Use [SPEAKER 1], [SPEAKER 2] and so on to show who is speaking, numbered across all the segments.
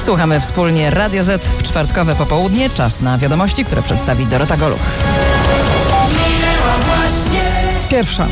[SPEAKER 1] Słuchamy wspólnie Radio Z w czwartkowe popołudnie. Czas na wiadomości, które przedstawi Dorota Goluch. Pierwsza.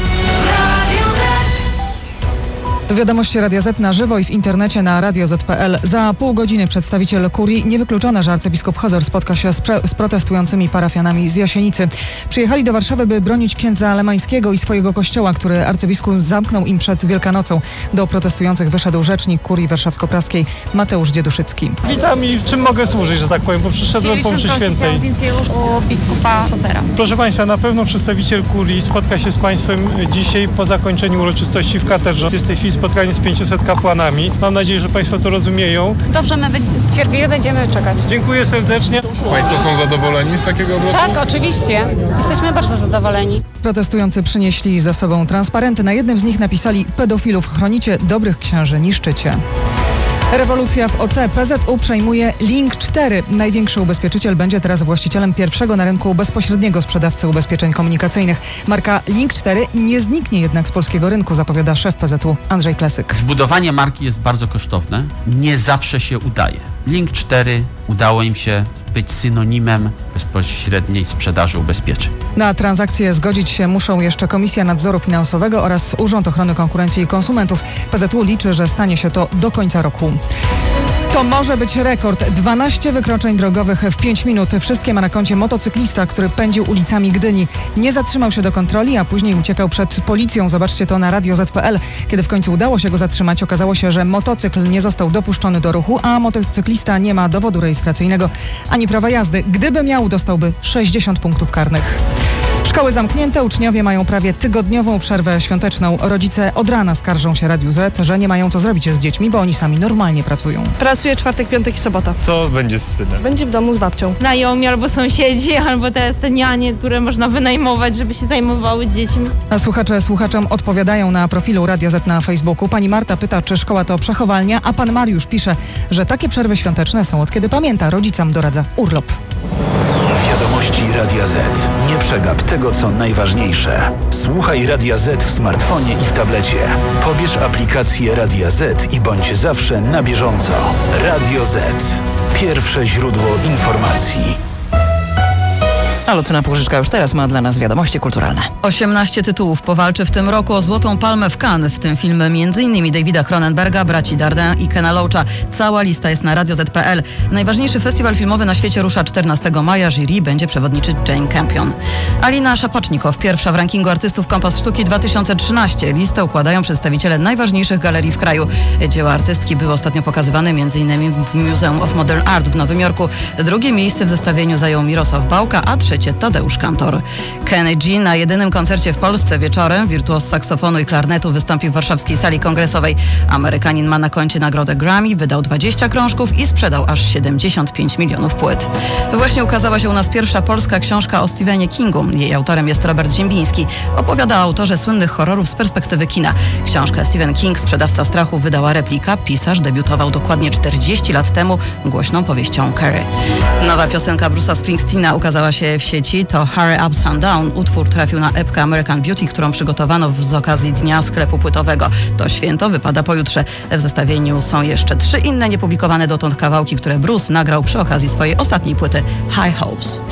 [SPEAKER 1] Wiadomości Radia Z na żywo i w internecie na radioz.pl. Za pół godziny przedstawiciel kurii, niewykluczone, że arcybiskup Hozer spotka się z protestującymi parafianami z Jasienicy. Przyjechali do Warszawy, by bronić księdza Lemańskiego i swojego kościoła, który arcybiskup zamknął im przed Wielkanocą. Do protestujących wyszedł rzecznik kurii warszawsko-praskiej Mateusz Dzieduszycki.
[SPEAKER 2] Witam i w czym mogę służyć, że tak powiem, bo przyszedłem po mszy świętej.
[SPEAKER 3] Audiencję u biskupa Hozera.
[SPEAKER 2] Proszę Państwa, na pewno przedstawiciel kurii spotka się z Państwem dzisiaj po zakończeniu uroczystości w katedrze. Jest w tej chwili spotkanie z 500 kapłanami. Mam nadzieję, że Państwo to rozumieją.
[SPEAKER 3] Dobrze, my cierpliwie będziemy czekać.
[SPEAKER 2] Dziękuję serdecznie.
[SPEAKER 4] Państwo są zadowoleni z takiego obrotu?
[SPEAKER 3] Tak, oczywiście. Jesteśmy bardzo zadowoleni.
[SPEAKER 1] Protestujący przynieśli ze sobą transparenty. Na jednym z nich napisali: pedofilów chronicie, dobrych księży niszczycie. Rewolucja w OC. PZU przejmuje Link 4. Największy ubezpieczyciel będzie teraz właścicielem pierwszego na rynku bezpośredniego sprzedawcy ubezpieczeń komunikacyjnych. Marka Link 4 nie zniknie jednak z polskiego rynku, zapowiada szef PZU Andrzej Klesyk.
[SPEAKER 5] Zbudowanie marki jest bardzo kosztowne. Nie zawsze się udaje. Link 4 udało im się być synonimem bezpośredniej sprzedaży ubezpieczeń.
[SPEAKER 1] Na transakcję zgodzić się muszą jeszcze Komisja Nadzoru Finansowego oraz Urząd Ochrony Konkurencji i Konsumentów. PZU liczy, że stanie się to do końca roku. To może być rekord. 12 wykroczeń drogowych w 5 minut. Wszystkie ma na koncie motocyklista, który pędził ulicami Gdyni. Nie zatrzymał się do kontroli, a później uciekał przed policją. Zobaczcie to na radioz.pl. Kiedy w końcu udało się go zatrzymać, okazało się, że motocykl nie został dopuszczony do ruchu, a motocyklista nie ma dowodu rejestracyjnego ani prawa jazdy. Gdyby miał, dostałby 60 punktów karnych. Szkoły zamknięte, uczniowie mają prawie tygodniową przerwę świąteczną. Rodzice od rana skarżą się Radiu Z, że nie mają co zrobić z dziećmi, bo oni sami normalnie pracują.
[SPEAKER 6] Pracuję czwartek, piątek i sobota.
[SPEAKER 4] Co będzie z synem?
[SPEAKER 6] Będzie w domu z babcią.
[SPEAKER 7] Znajomi albo sąsiedzi, albo te nianie, które można wynajmować, żeby się zajmowały dziećmi.
[SPEAKER 1] A słuchaczom odpowiadają na profilu Radia Z na Facebooku. Pani Marta pyta, czy szkoła to przechowalnia, a pan Mariusz pisze, że takie przerwy świąteczne są od kiedy pamięta. Rodzicom doradza urlop.
[SPEAKER 8] Wiadomości Radia Z. Nie przegap tego, co najważniejsze. Słuchaj Radia Z w smartfonie i w tablecie. Pobierz aplikację Radia Z i bądź zawsze na bieżąco. Radio Z. Pierwsze źródło informacji.
[SPEAKER 1] A Lucyna Pużyczka już teraz ma dla nas wiadomości kulturalne.
[SPEAKER 9] 18 tytułów powalczy w tym roku o Złotą Palmę w Cannes, w tym filmy m.in. Davida Cronenberga, braci Dardenne i Kena Loacha. Cała lista jest na radioz.pl. Najważniejszy festiwal filmowy na świecie rusza 14 maja. Jury będzie przewodniczyć Jane Campion. Alina Szapocznikow, pierwsza w rankingu artystów Kompas Sztuki 2013. Listę układają przedstawiciele najważniejszych galerii w kraju. Dzieła artystki były ostatnio pokazywane m.in. w Museum of Modern Art w Nowym Jorku. Drugie miejsce w zestawieniu zajął Mirosław Bałka, a trzecie Tadeusz Kantor. Kenny G na jedynym koncercie w Polsce wieczorem. Wirtuoz saksofonu i klarnetu wystąpił w warszawskiej sali kongresowej. Amerykanin ma na koncie nagrodę Grammy, wydał 20 krążków i sprzedał aż 75 milionów płyt. Właśnie ukazała się u nas pierwsza polska książka o Stephenie Kingu. Jej autorem jest Robert Ziembiński. Opowiada o autorze słynnych horrorów z perspektywy kina. Książkę Stephen King, Sprzedawca strachu, wydała Replika. Pisarz debiutował dokładnie 40 lat temu głośną powieścią Carrie. Nowa piosenka Bruce'a Springsteena ukazała się w sieci. To Hurry Up Sundown. Utwór trafił na epkę American Beauty, którą przygotowano z okazji Dnia Sklepu Płytowego. To święto wypada pojutrze. W zestawieniu są jeszcze 3 inne niepublikowane dotąd kawałki, które Bruce nagrał przy okazji swojej ostatniej płyty High Hopes.